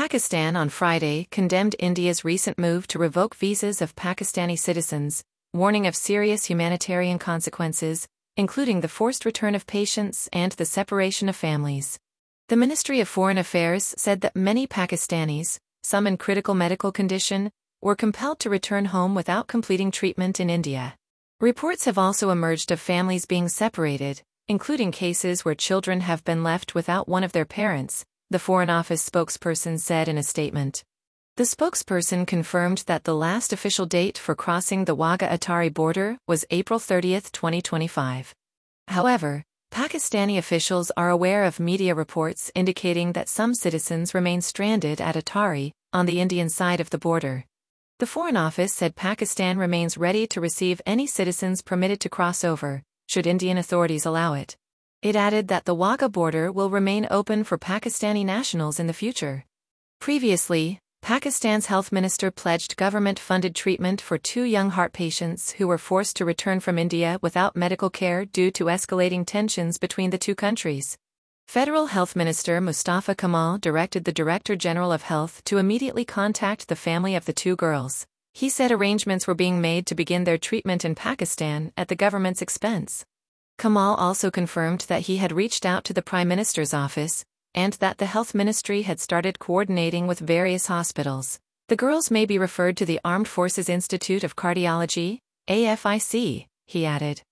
Pakistan on Friday condemned India's recent move to revoke visas of Pakistani citizens, warning of serious humanitarian consequences, including the forced return of patients and the separation of families. The Ministry of Foreign Affairs said that many Pakistanis, some in critical medical condition, were compelled to return home without completing treatment in India. Reports have also emerged of families being separated, including cases where children have been left without one of their parents, the Foreign Office spokesperson said in a statement. The spokesperson confirmed that the last official date for crossing the Wagah-Attari border was April 30, 2025. However, Pakistani officials are aware of media reports indicating that some citizens remain stranded at Attari, on the Indian side of the border. The Foreign Office said Pakistan remains ready to receive any citizens permitted to cross over, should Indian authorities allow it. It added that the Wagah border will remain open for Pakistani nationals in the future. Previously, Pakistan's health minister pledged government-funded treatment for 2 young heart patients who were forced to return from India without medical care due to escalating tensions between the two countries. Federal Health Minister Mustafa Kamal directed the Director General of Health to immediately contact the family of the 2 girls. He said arrangements were being made to begin their treatment in Pakistan at the government's expense. Kamal also confirmed that he had reached out to the Prime Minister's office, and that the health ministry had started coordinating with various hospitals. The girls may be referred to the Armed Forces Institute of Cardiology, AFIC, he added.